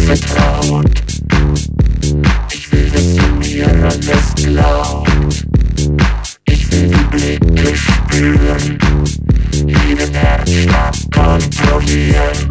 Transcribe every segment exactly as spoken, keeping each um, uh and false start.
vertraut. Ich will, dass du mir alles glaubt. Ich will die Blicke spüren, jeden Herzschlag kontrollieren.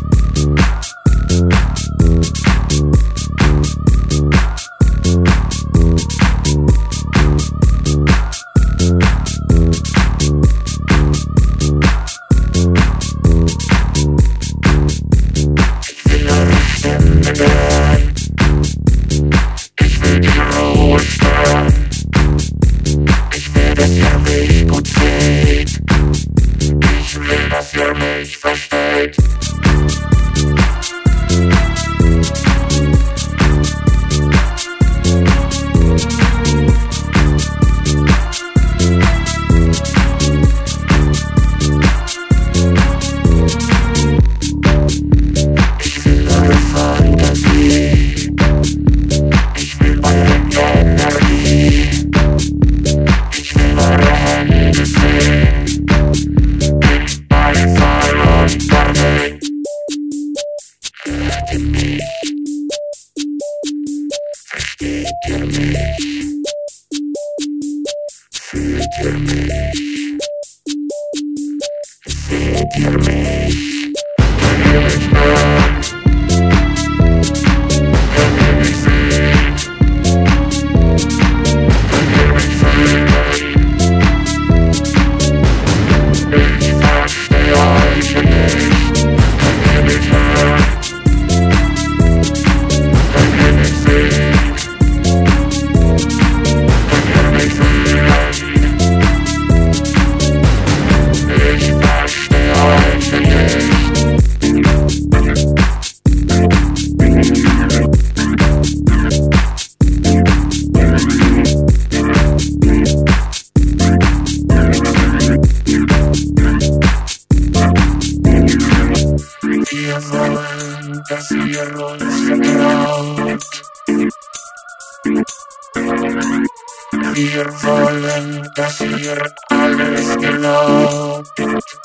Wir wollen, dass ihr alles glaubt.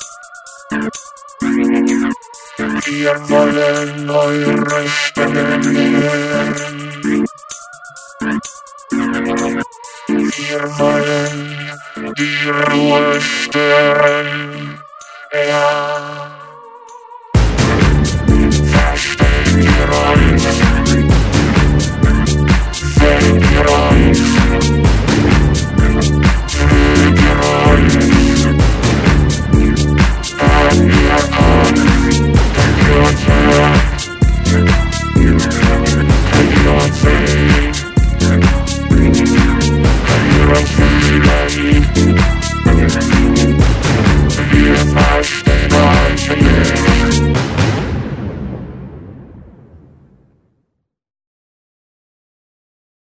Wir wollen eure Stimmen hören. Wir wollen die Ruhe stören. Ja. Versteht ihr uns? Seht ihr uns? Fühlt ihr uns? Hört ihr uns? Könnt ihr uns hören?